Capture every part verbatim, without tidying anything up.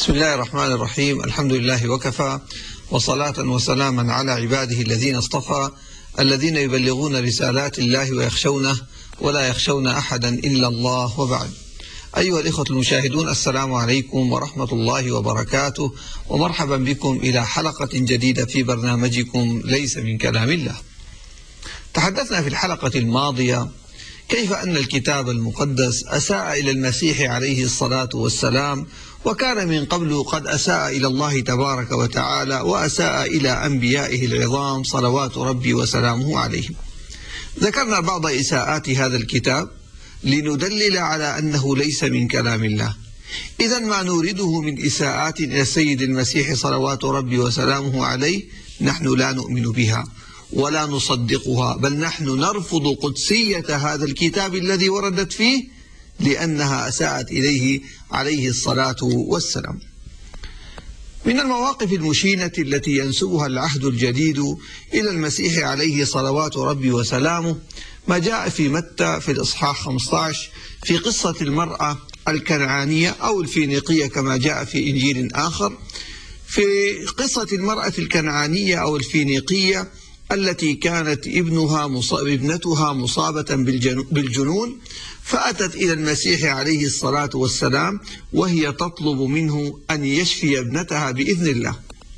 بسم الله الرحمن الرحيم. الحمد لله وكفى، وصلاة وسلاما على عباده الذين اصطفى، الذين يبلغون رسالات الله ويخشونه ولا يخشون أحدا إلا الله، وبعد. أيها الإخوة المشاهدون، السلام عليكم ورحمة الله وبركاته، ومرحبا بكم إلى حلقة جديدة في برنامجكم ليس من كلام الله. تحدثنا في الحلقة الماضية كيف أن الكتاب المقدس أساء إلى المسيح عليه الصلاة والسلام، وكان من قبل قد أساء إلى الله تبارك وتعالى، وأساء إلى أنبيائه العظام صلوات ربي وسلامه عليهم. ذكرنا بعض إساءات هذا الكتاب لندلل على أنه ليس من كلام الله. إذا ما نورده من إساءات إلى السيد المسيح صلوات ربي وسلامه عليه نحن لا نؤمن بها ولا نصدقها، بل نحن نرفض قدسية هذا الكتاب الذي وردت فيه، لأنها أساءت إليه عليه الصلاة والسلام. من المواقف المشينة التي ينسبها العهد الجديد إلى المسيح عليه صلوات ربي وسلامه ما جاء في متى في الإصحاح خمسة عشر في قصة المرأة الكنعانية أو الفينيقية كما جاء في إنجيل آخر، في قصة المرأة الكنعانية أو الفينيقية التي كانت ابنها مصاب ابنتها مصابة بالجنون، فأتت إلى المسيح عليه الصلاة والسلام وهي تطلب منه أن يشفي ابنتها بإذن الله.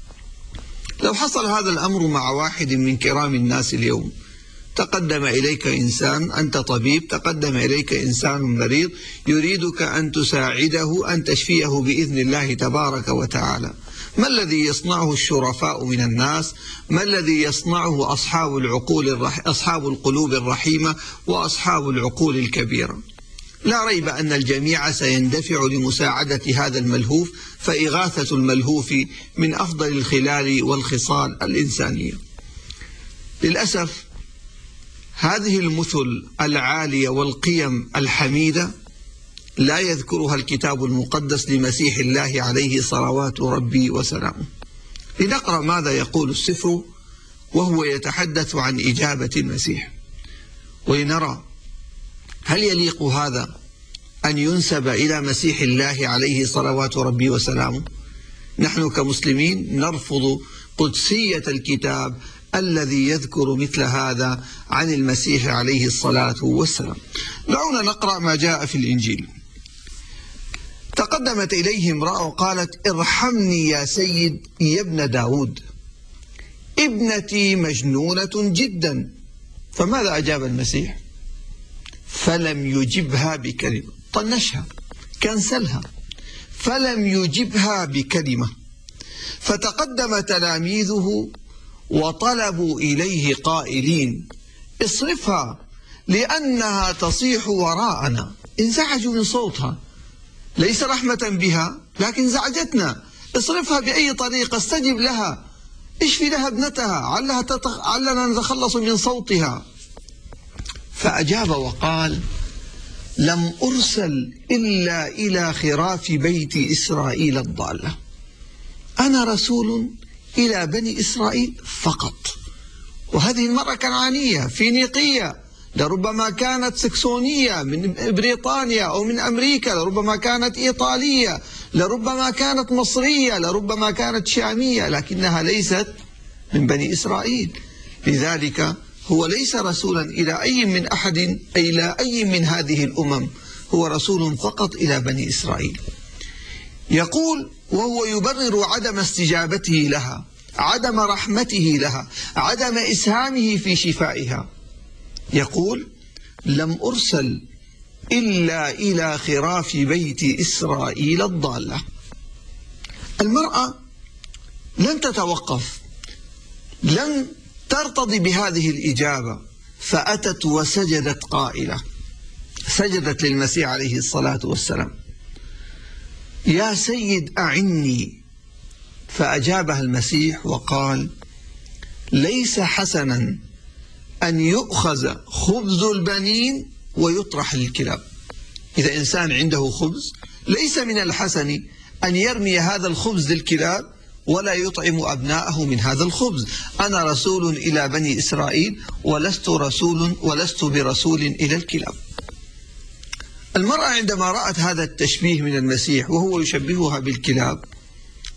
لو حصل هذا الأمر مع واحد من كرام الناس اليوم، تقدم إليك إنسان، أنت طبيب، تقدم إليك إنسان مريض يريدك أن تساعده أن تشفيه بإذن الله تبارك وتعالى، ما الذي يصنعه الشرفاء من الناس؟ ما الذي يصنعه أصحاب العقول الرح... أصحاب القلوب الرحيمة وأصحاب العقول الكبيرة؟ لا ريب أن الجميع سيندفع لمساعدة هذا الملهوف، فإغاثة الملهوف من أفضل الخلال والخصال الإنسانية. للأسف هذه المثل العالية والقيم الحميدة لا يذكرها الكتاب المقدس لمسيح الله عليه صلوات ربي وسلامه. لنقرأ ماذا يقول السفر وهو يتحدث عن إجابة المسيح، ولنرى هل يليق هذا أن ينسب إلى مسيح الله عليه صلوات ربي وسلامه؟ نحن كمسلمين نرفض قدسية الكتاب الذي يذكر مثل هذا عن المسيح عليه الصلاة والسلام. دعونا نقرأ ما جاء في الإنجيل. تقدمت إليه امرأة وقالت: ارحمني يا سيد يا ابن داود، ابنتي مجنونة جدا. فماذا أجاب المسيح؟ فلم يجبها بكلمة، طنشها، كنسلها، فلم يجبها بكلمة. فتقدم تلاميذه وطلبوا إليه قائلين: اصرفها لأنها تصيح وراءنا. انزعجوا من صوتها، ليس رحمة بها لكن زعجتنا، اصرفها بأي طريقة، استجب لها، اشفي لها ابنتها، علها تتخ... علنا نتخلص من صوتها. فأجاب وقال: لم أرسل إلا إلى خراف بيت إسرائيل الضالة. أنا رسول إلى بني إسرائيل فقط. وهذه المرأة كنعانية فينيقية، لربما كانت سكسونية من بريطانيا أو من أمريكا، لربما كانت إيطالية، لربما كانت مصرية، لربما كانت شامية، لكنها ليست من بني إسرائيل. لذلك هو ليس رسولا إلى أي من أحد، إلى أي من هذه الأمم، هو رسول فقط إلى بني إسرائيل. يقول وهو يبرر عدم استجابته لها، عدم رحمته لها، عدم إسهامه في شفائها. يقول: لم أرسل إلا إلى خراف بيت إسرائيل الضالة. المرأة لم تتوقف، لم ترتضي بهذه الإجابة، فأتت وسجدت قائلة، سجدت للمسيح عليه الصلاة والسلام: يا سيد أعني. فأجابها المسيح وقال: ليس حسنا أن يؤخذ خبز البنين ويطرح للكلاب. إذا إنسان عنده خبز ليس من الحسن أن يرمي هذا الخبز للكلاب ولا يطعم أبناءه من هذا الخبز. أنا رسول إلى بني إسرائيل ولست رسول ولست برسول إلى الكلاب. المرأة عندما رأت هذا التشبيه من المسيح وهو يشبهها بالكلاب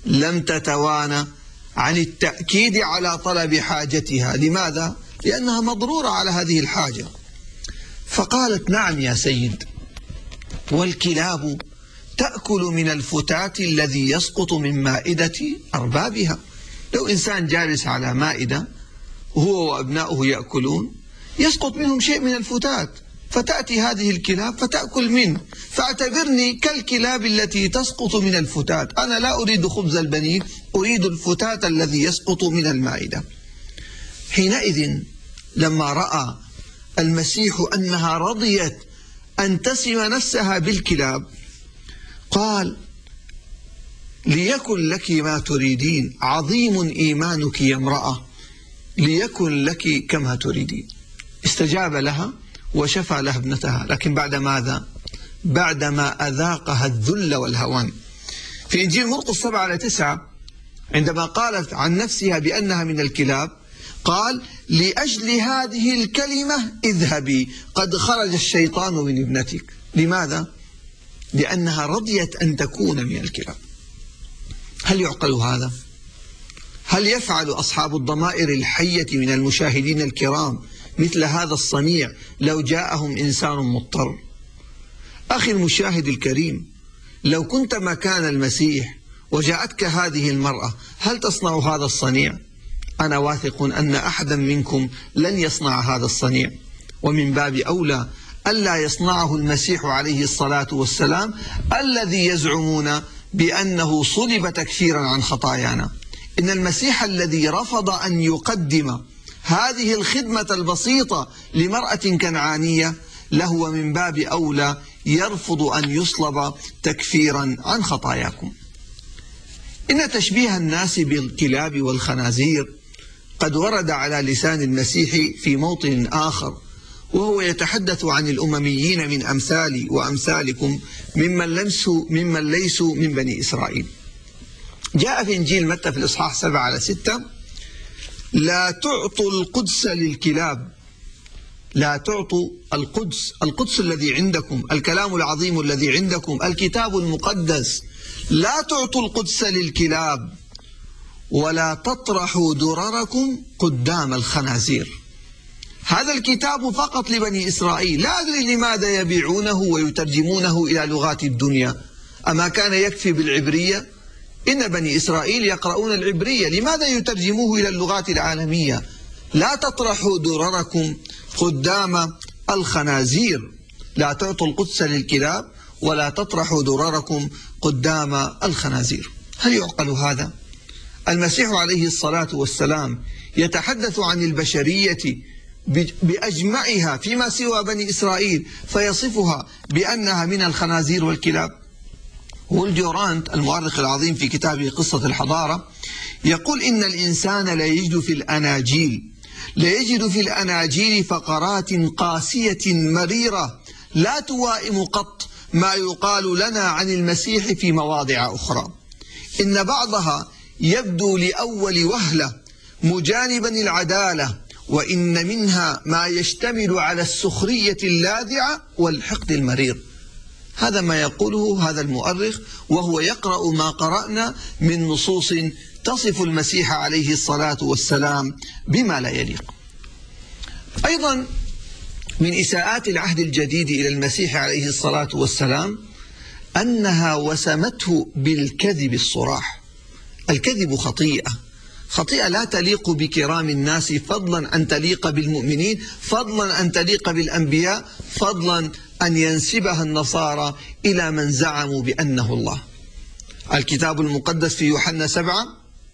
لم تتوانى عن التأكيد على طلب حاجتها. لماذا؟ لأنها مضرورة على هذه الحاجة. فقالت: نعم يا سيد، والكلاب تأكل من الفتات الذي يسقط من مائدة أربابها. لو إنسان جالس على مائدة وهو وأبناؤه يأكلون، يسقط منهم شيء من الفتات، فتأتي هذه الكلاب فتأكل منه. فاعتبرني كالكلاب التي تسقط من الفتات، أنا لا أريد خبز البنين، أريد الفتات الذي يسقط من المائدة. حينئذ لما رأى المسيح أنها رضيت أن تسم نفسها بالكلاب، قال: ليكن لك ما تريدين، عظيم إيمانك يا امرأة، ليكن لك كما تريدين. استجاب لها وشفى لها ابنتها، لكن بعد ماذا؟ بعدما أذاقها الذل والهوان. في إنجيل مرقس سبعة على تسعة عندما قالت عن نفسها بأنها من الكلاب، قال: لأجل هذه الكلمة اذهبي، قد خرج الشيطان من ابنتك. لماذا؟ لأنها رضيت أن تكون من الكلاب. هل يعقل هذا؟ هل يفعل أصحاب الضمائر الحية من المشاهدين الكرام مثل هذا الصنيع لو جاءهم إنسان مضطر؟ أخي المشاهد الكريم، لو كنت مكان المسيح وجاءتك هذه المرأة، هل تصنع هذا الصنيع؟ أنا واثق أن أحدا منكم لن يصنع هذا الصنيع، ومن باب أولى ألا يصنعه المسيح عليه الصلاة والسلام الذي يزعمون بأنه صلب تكفيرا عن خطايانا. إن المسيح الذي رفض أن يقدم هذه الخدمة البسيطة لمرأة كنعانية لهو من باب أولى يرفض أن يصلب تكفيرا عن خطاياكم. إن تشبيه الناس بالكلاب والخنازير قد ورد على لسان المسيح في موطن آخر، وهو يتحدث عن الأمميين من أمثالي وأمثالكم ممن ليسوا ممن ليسوا من بني إسرائيل. جاء في إنجيل متى في الإصحاح سبعة على ستة: لا تعطوا القدس للكلاب. لا تعطوا القدس، القدس الذي عندكم، الكلام العظيم الذي عندكم، الكتاب المقدس. لا تعطوا القدس للكلاب، ولا تطرحوا درركم قدام الخنازير. هذا الكتاب فقط لبني إسرائيل، لا أدري لماذا يبيعونه ويترجمونه إلى لغات الدنيا. أما كان يكفي بالعبرية؟ إن بني إسرائيل يقرؤون العبرية، لماذا يترجموه إلى اللغات العالمية؟ لا تطرحوا درركم قدام الخنازير. لا تعطوا القدس للكلاب ولا تطرحوا درركم قدام الخنازير. هل يعقل هذا؟ المسيح عليه الصلاة والسلام يتحدث عن البشرية بأجمعها فيما سوى بني إسرائيل فيصفها بأنها من الخنازير والكلاب. ويل ديورانت المؤرخ العظيم في كتابه قصة الحضارة يقول: إن الإنسان لا يجد في الأناجيل لا يجد في الأناجيل فقرات قاسية مريرة لا توائم قط ما يقال لنا عن المسيح في مواضع أخرى. إن بعضها يبدو لأول وهلة مجانبا العدالة، وإن منها ما يشتمل على السخرية اللاذعة والحقد المرير. هذا ما يقوله هذا المؤرخ وهو يقرأ ما قرأنا من نصوص تصف المسيح عليه الصلاة والسلام بما لا يليق. أيضا من إساءات العهد الجديد إلى المسيح عليه الصلاة والسلام أنها وسمته بالكذب الصراح. الكذب خطيئة، خطيئة لا تليق بكرام الناس، فضلا أن تليق بالمؤمنين، فضلا أن تليق بالأنبياء، فضلا أن ينسبها النصارى إلى من زعموا بأنه الله. الكتاب المقدس في يوحنا سبعة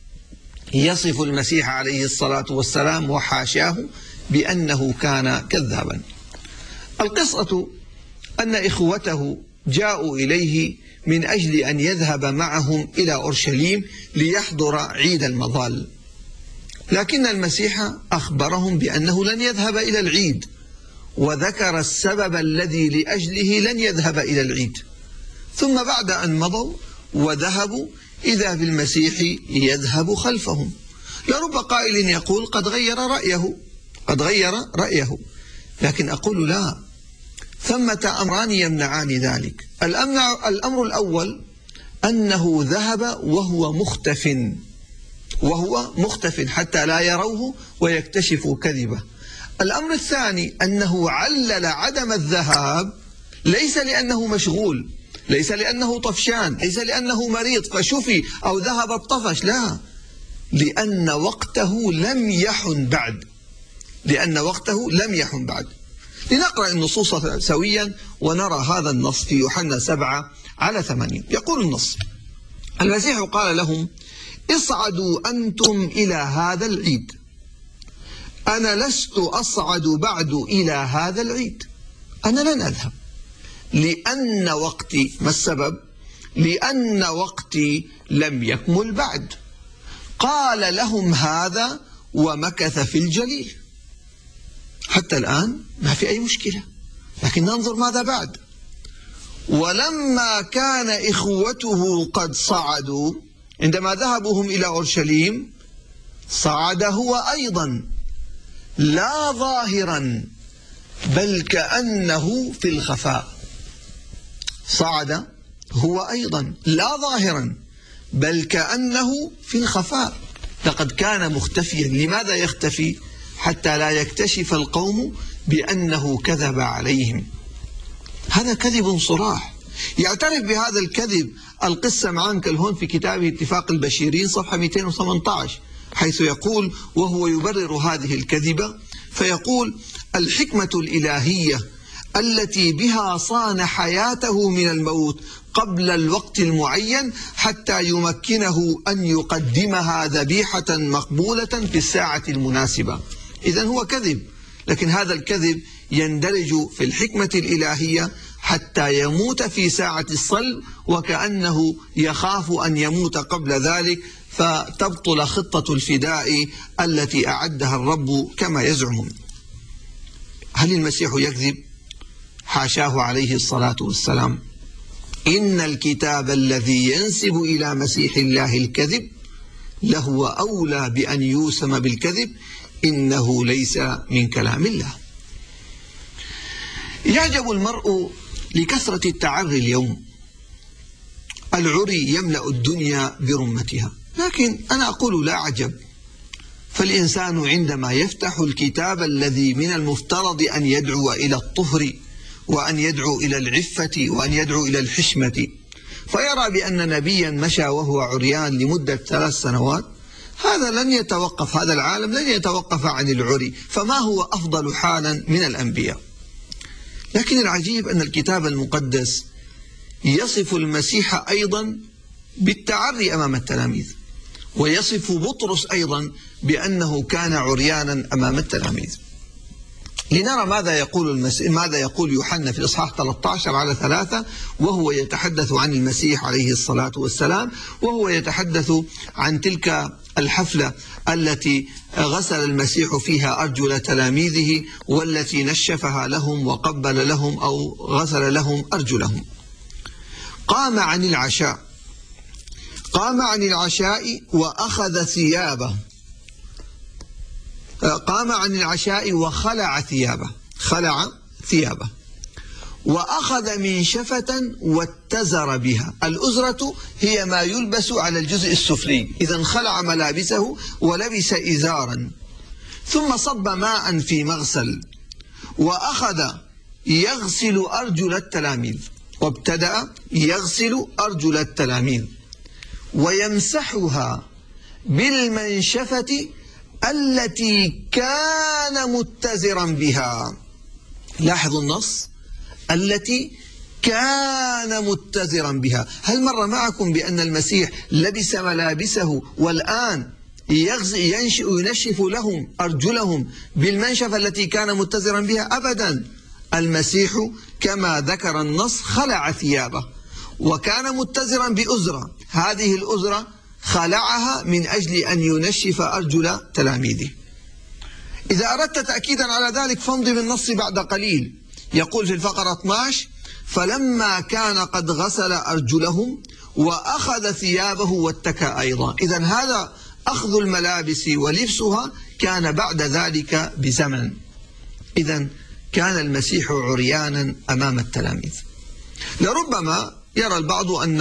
يصف المسيح عليه الصلاة والسلام وحاشاه بأنه كان كذابا. القصة أن إخوته جاءوا إليه من أجل أن يذهب معهم إلى أورشليم ليحضر عيد المظال، لكن المسيح أخبرهم بأنه لن يذهب إلى العيد، وذكر السبب الذي لأجله لن يذهب إلى العيد. ثم بعد أن مضوا وذهبوا إذا بالمسيح يذهب خلفهم. لرب قائل يقول: قد غير رأيه قد غير رأيه لكن أقول لا، ثمة أمران يمنعان ذلك. الأمر الأول أنه ذهب وهو مختف وهو مختف حتى لا يروه ويكتشفوا كذبه. الأمر الثاني أنه علل عدم الذهاب ليس لأنه مشغول، ليس لأنه طفشان، ليس لأنه مريض فشفي أو ذهب الطفش، لا، لأن وقته لم يحن بعد، لأن وقته لم يحن بعد. لنقرأ النصوص سويا ونرى هذا النص في يوحنا سبعة على ثمانين. يقول النص: المسيح قال لهم: اصعدوا أنتم إلى هذا العيد، أنا لست أصعد بعد إلى هذا العيد، أنا لن أذهب لأن وقتي، ما السبب؟ لأن وقتي لم يكمل بعد. قال لهم هذا ومكث في الجليل. حتى الآن ما في أي مشكلة، لكن ننظر ماذا بعد. ولما كان إخوته قد صعدوا، عندما ذهبوا هم إلى أورشليم صعد هو أيضا، لا ظاهرا بل كأنه في الخفاء. صعد هو أيضا لا ظاهرا بل كأنه في الخفاء. لقد كان مختفيا. لماذا يختفي؟ حتى لا يكتشف القوم بأنه كذب عليهم. هذا كذب صراح. يعترف بهذا الكذب القسم عنكل هون في كتابه اتفاق البشيرين صفحة مئتين وثمانية عشر، حيث يقول وهو يبرر هذه الكذبة فيقول: الحكمة الإلهية التي بها صان حياته من الموت قبل الوقت المعين حتى يمكنه أن يقدمها ذبيحة مقبولة في الساعة المناسبة. إذن هو كذب، لكن هذا الكذب يندرج في الحكمة الإلهية حتى يموت في ساعة الصلب وكأنه يخاف أن يموت قبل ذلك، فتبطل خطة الفداء التي أعدها الرب كما يزعمون. هل المسيح يكذب؟ حاشاه عليه الصلاة والسلام. إن الكتاب الذي ينسب إلى مسيح الله الكذب لهو أولى بأن يوسم بالكذب، إنه ليس من كلام الله. يعجب المرء لكثرة التعري اليوم. العري يملأ الدنيا برمتها، لكن أنا أقول لا عجب، فالإنسان عندما يفتح الكتاب الذي من المفترض أن يدعو إلى الطهر وأن يدعو إلى العفة وأن يدعو إلى الحشمة، فيرى بأن نبيا مشى وهو عريان لمدة ثلاث سنوات، هذا لن يتوقف، هذا العالم لن يتوقف عن العري، فما هو أفضل حالا من الأنبياء؟ لكن العجيب أن الكتاب المقدس يصف المسيح أيضا بالتعري أمام التلاميذ، ويصف بطرس أيضا بأنه كان عريانا أمام التلاميذ. لنرى ماذا يقول المس... ماذا يقول يوحنا في الإصحاح ثلاثة عشر على ثلاثة وهو يتحدث عن المسيح عليه الصلاة والسلام، وهو يتحدث عن تلك الحفلة التي غسل المسيح فيها أرجل تلاميذه والتي نشفها لهم وقبل لهم أو غسل لهم أرجلهم. قام عن العشاء قام عن العشاء وأخذ ثيابه قام عن العشاء وخلع ثيابه خلع ثيابه وأخذ منشفة واتزر بها. الأزرة هي ما يلبس على الجزء السفلي، إذن خلع ملابسه ولبس إزارا، ثم صب ماء في مغسل وأخذ يغسل أرجل التلاميذ، وابتدأ يغسل أرجل التلاميذ ويمسحها بالمنشفة التي كان متزرا بها. لاحظوا النص، التي كان متزرا بها. هل مر معكم بأن المسيح لبس ملابسه والآن ينشف لهم أرجلهم بالمنشفة التي كان متزرا بها؟ أبدا. المسيح كما ذكر النص خلع ثيابه وكان متزرا بأزرة، هذه الأزرة خلعها من أجل أن ينشف أرجل تلاميذه. إذا أردت تأكيدا على ذلك فانظر النص بعد قليل، يقول في الفقرة اثني عشر: فلما كان قد غسل أرجلهم وأخذ ثيابه واتكى أيضا. إذن هذا أخذ الملابس ولبسها كان بعد ذلك بزمن. إذن كان المسيح عريانا أمام التلاميذ. لربما يرى البعض أن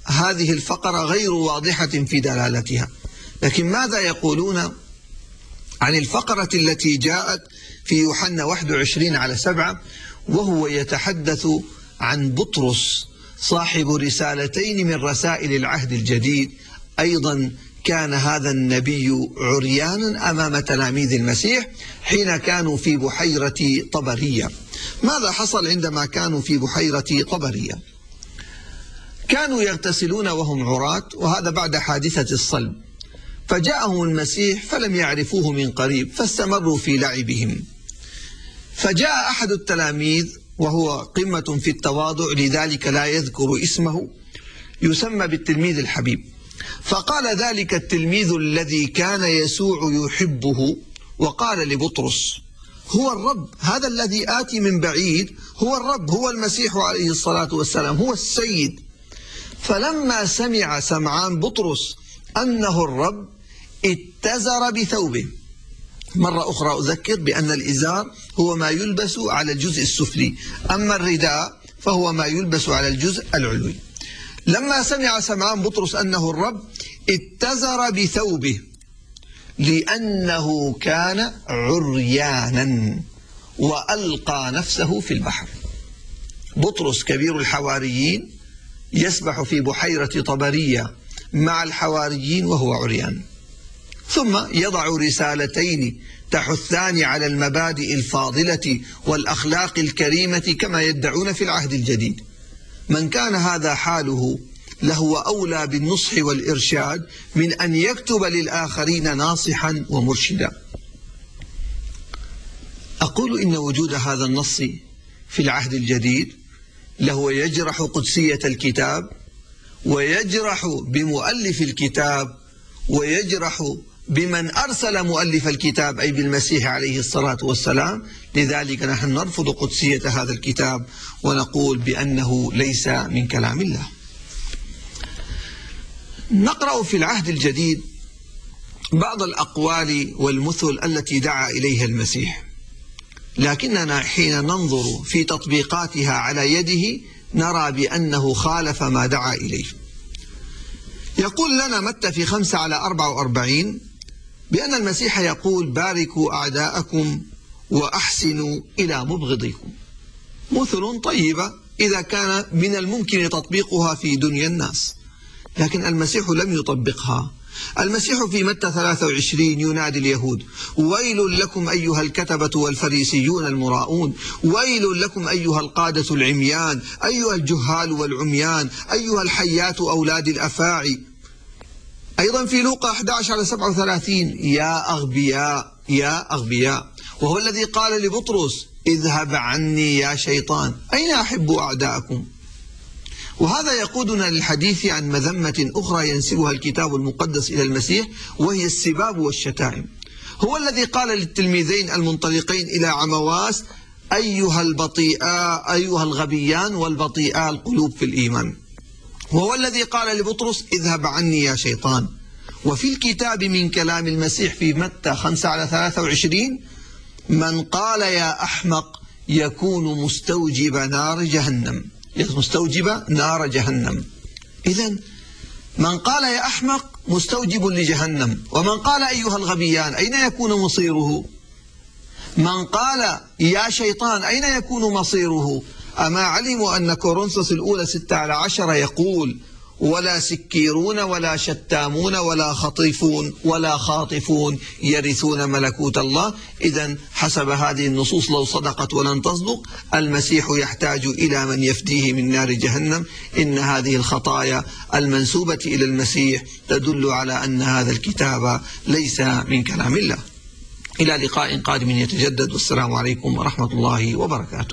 هذه الفقرة غير واضحة في دلالتها. لكن ماذا يقولون عن الفقرة التي جاءت في يوحنا واحد وعشرين على سبعة، وهو يتحدث عن بطرس صاحب رسالتين من رسائل العهد الجديد. أيضا كان هذا النبي عريانا أمام تلاميذ المسيح حين كانوا في بحيرة طبرية. ماذا حصل عندما كانوا في بحيرة طبرية؟ كانوا يغتسلون وهم عراة، وهذا بعد حادثة الصلب، فجاءهم المسيح فلم يعرفوه من قريب فاستمروا في لعبهم. فجاء أحد التلاميذ وهو قمة في التواضع، لذلك لا يذكر اسمه، يسمى بالتلميذ الحبيب. فقال ذلك التلميذ الذي كان يسوع يحبه وقال لبطرس: هو الرب، هذا الذي آتي من بعيد هو الرب، هو المسيح عليه الصلاة والسلام، هو السيد. فلما سمع سمعان بطرس أنه الرب اتزر بثوبه. مرة أخرى أذكر بأن الإزار هو ما يلبس على الجزء السفلي، أما الرداء فهو ما يلبس على الجزء العلوي. لما سمع سمعان بطرس أنه الرب اتزر بثوبه لأنه كان عريانا وألقى نفسه في البحر. بطرس كبير الحواريين يسبح في بحيرة طبرية مع الحواريين وهو عريان، ثم يضع رسالتين تحثان على المبادئ الفاضلة والأخلاق الكريمة كما يدعون في العهد الجديد. من كان هذا حاله لهو أولى بالنصح والإرشاد من أن يكتب للآخرين ناصحا ومرشدا. أقول إن وجود هذا النص في العهد الجديد لهو يجرح قدسية الكتاب، ويجرح بمؤلف الكتاب، ويجرح بمن أرسل مؤلف الكتاب أي بالمسيح عليه الصلاة والسلام. لذلك نحن نرفض قدسية هذا الكتاب ونقول بأنه ليس من كلام الله. نقرأ في العهد الجديد بعض الأقوال والمثل التي دعا إليها المسيح، لكننا حين ننظر في تطبيقاتها على يده نرى بأنه خالف ما دعا إليه. يقول لنا متى في خمسة على أربعة وأربعين بأن المسيح يقول: باركوا أعداءكم وأحسنوا إلى مبغضيكم. مثل طيبة إذا كان من الممكن تطبيقها في دنيا الناس، لكن المسيح لم يطبقها. المسيح في متى ثلاثة وعشرين ينادي اليهود: ويل لكم أيها الكتبة والفريسيون المراؤون، ويل لكم أيها القادة العميان، أيها الجهال والعميان، أيها الحيات أولاد الأفاعي. أيضا في لوقا أحد عشر على سبعة وثلاثين: يا أغبياء يا أغبياء. وهو الذي قال لبطرس: اذهب عني يا شيطان، أين أحب أعداءكم؟ وهذا يقودنا للحديث عن مذمة أخرى ينسبها الكتاب المقدس إلى المسيح، وهي السباب والشتائم. هو الذي قال للتلميذين المنطلقين إلى عمواس: أيها البطيئاء أيها الغبيان والبطيئاء القلوب في الإيمان. وهو الذي قال لبطرس: اذهب عني يا شيطان. وفي الكتاب من كلام المسيح في متى خمسة على ثلاثة وعشرين: من قال يا أحمق يكون مستوجب نار جهنم، مستوجب نار جهنم. إذن من قال يا أحمق مستوجب لجهنم، ومن قال أيها الغبيان أين يكون مصيره؟ من قال يا شيطان أين يكون مصيره؟ أما علموا أن كورنثوس الأولى ستة على عشرة يقول: ولا سكيرون ولا شتامون ولا خطيفون ولا خاطفون يرثون ملكوت الله. إذن حسب هذه النصوص لو صدقت ولن تصدق المسيح يحتاج إلى من يفديه من نار جهنم. إن هذه الخطايا المنسوبة إلى المسيح تدل على أن هذا الكتاب ليس من كلام الله. إلى لقاء قادم يتجدد، والسلام عليكم ورحمة الله وبركاته.